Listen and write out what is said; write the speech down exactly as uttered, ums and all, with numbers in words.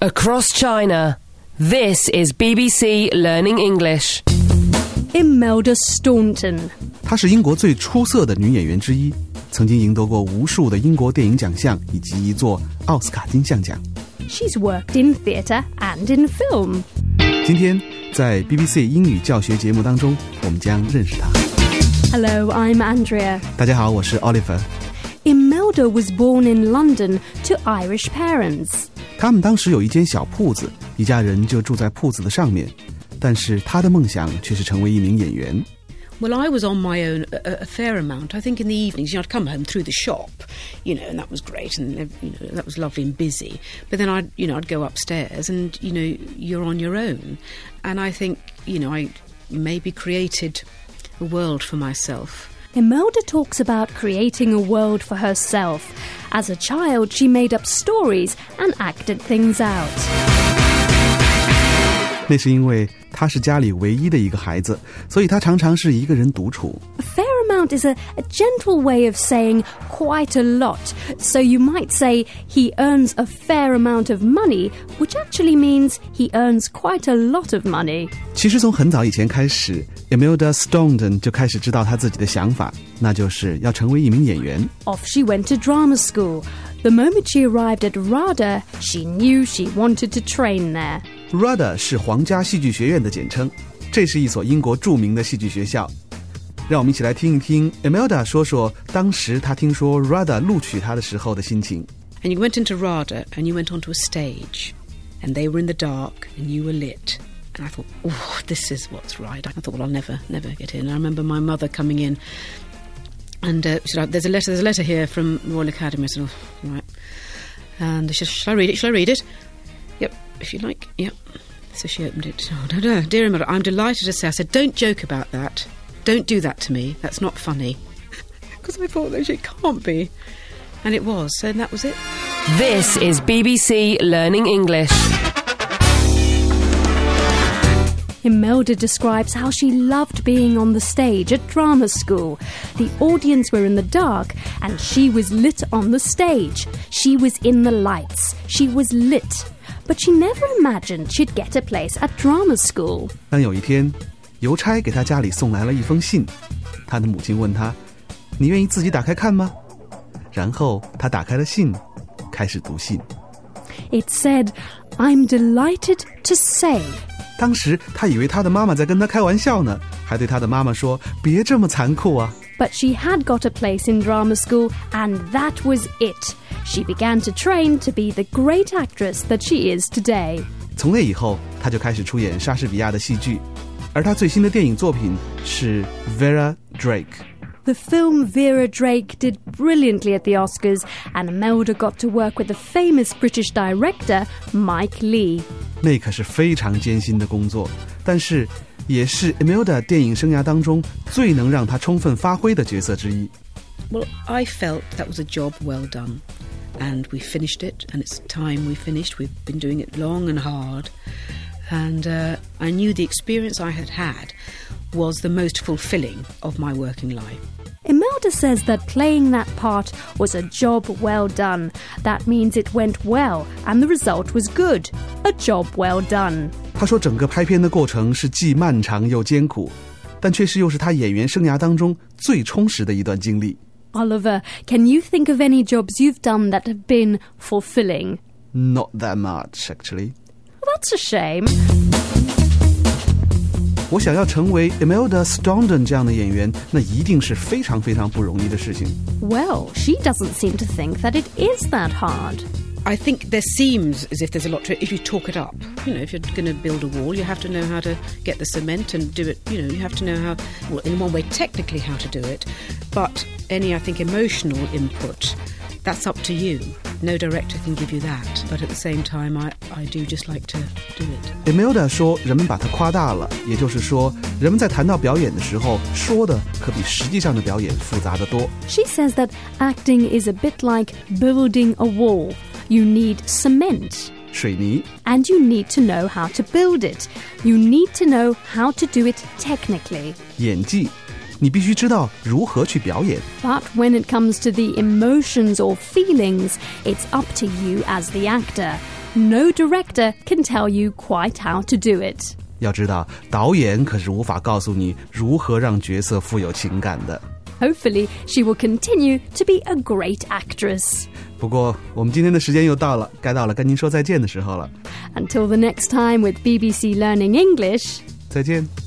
Across China, this is B B C Learning English. Imelda Staunton. 她是英国最出色的女演员之一，曾经赢得过无数的英国电影奖项以及一座奥斯卡金像奖。 She's worked in theatre and in film. 今天在 B B C 英语教学节目当中，我们将认识她。 Hello, I'm Andrea. 大家好，我是 Oliver。 Imelda was born in London to Irish parents. 他们当时有一间小铺子，一家人就住在铺子的上面，但是她的梦想却是成为一名演员。 Well, I was on my own a, a fair amount. I think in the evenings, you know, I'd come home through the shop, you know, and that was great, and you know, that was lovely and busy. But then I'd, you know, I'd go upstairs, and you know, you're on your own. And I think, you know, I maybe created a world for myself. Imelda talks about creating a world for herself. As a child, she made up stories and acted things out. 那是因为她是家里唯一的一个孩子，所以她常常是一个人独处。 A fair amount is a, a gentle way of saying quite a lot. So you might say he earns a fair amount of money, which actually means he earns quite a lot of money. 其实从很早以前开始 Imelda Staunton 就开始知道她自己的想法，那就是要成为一名演员。 Off she went to drama school. The moment she arrived at RADA, she knew she wanted to train there. RADA 是皇家戏剧学院的简称，这是一所英国著名的戏剧学校。让我们一起来听一听 Imelda 说说当时她听说 RADA 录取她的时候的心情。 And you went into RADA and you went onto a stage, and they were in the dark and you were lit. And I thought, oh, this is what's right. I thought, well, I'll never, never get in. I remember my mother coming in, and uh, she said, there's a letter, there's a letter here from Royal Academy. I said, oh, right. And she said, shall I read it? Shall I read it? Yep, if you like. Yep. So she opened it. Oh, no, no, dear Imelda, I'm delighted to say. I said, don't joke about that. Don't do that to me. That's not funny. Because I thought, it can't be. And it was. So that was it. This is B B C Learning English. Imelda describes how she loved being on the stage at drama school. The audience were in the dark and she was lit on the stage. She was in the lights. She was lit. But she never imagined she'd get a place at drama school. 但有一天，邮差给她家里送来了一封信，她的母亲问她：“你愿意自己打开看吗？”然后她打开了信，开始读信。 It said, I'm delighted to say. 当时她以为她的妈妈在跟她开玩笑呢，还对她的妈妈说：“别这么残酷啊。” But she had got a place in drama school, and that was it. She began to train to be the great actress that she is today. 从那以后，她就开始出演莎士比亚的戏剧，而她最新的电影作品是 Vera Drake。The film Vera Drake did brilliantly at the Oscars, and Imelda got to work with the famous British director Mike Leigh. 那可是非常艰辛的工作，但是也是 Imelda 电影生涯当中最能让她充分发挥的角色之一。 Well, I felt that was a job well done. And we finished it, and it's time we finished. We've been doing it long and hard. And uh, I knew the experience I had had was the most fulfilling of my working life. Imelda says that playing that part was a job well done. That means it went well, and the result was good. A job well done. 她说整个拍片的过程是既漫长又艰苦，但确实又是她演员生涯当中最充实的一段经历。 Oliver, can you think of any jobs you've done that have been fulfilling? Not that much, actually. Well, that's a shame. 我想要成为 Imelda Staunton 这样的演员，那一定是非常非常不容易的事情。 Well, she doesn't seem to think that it is that hard. I think there seems as if there's a lot to it if you talk it up. You know, if you're going to build a wall, you have to know how to get the cement and do it. You know, you have to know how, well, in one way, technically how to do it. But any, I think, emotional input, that's up to you. No director can give you that. But at the same time, I, I do just like to do it. Imelda 说人们把它夸大了，也就是说，人们在谈到表演的时候，说的可比实际上的表演复杂得多。 She says that acting is a bit like building a wall. You need cement. 水泥 And you need to know how to build it. You need to know how to do it technically. 演技，你必须知道如何去表演。 But when it comes to the emotions or feelings, it's up to you as the actor. no director can tell you quite how to do it. 要知道，导演可是无法告诉你如何让角色富有情感的。 Hopefully, she will continue to be a great actress. 不过，我们今天的时间又到了，该到了跟您说再见的时候了。 Until the next time with B B C Learning English. 再见。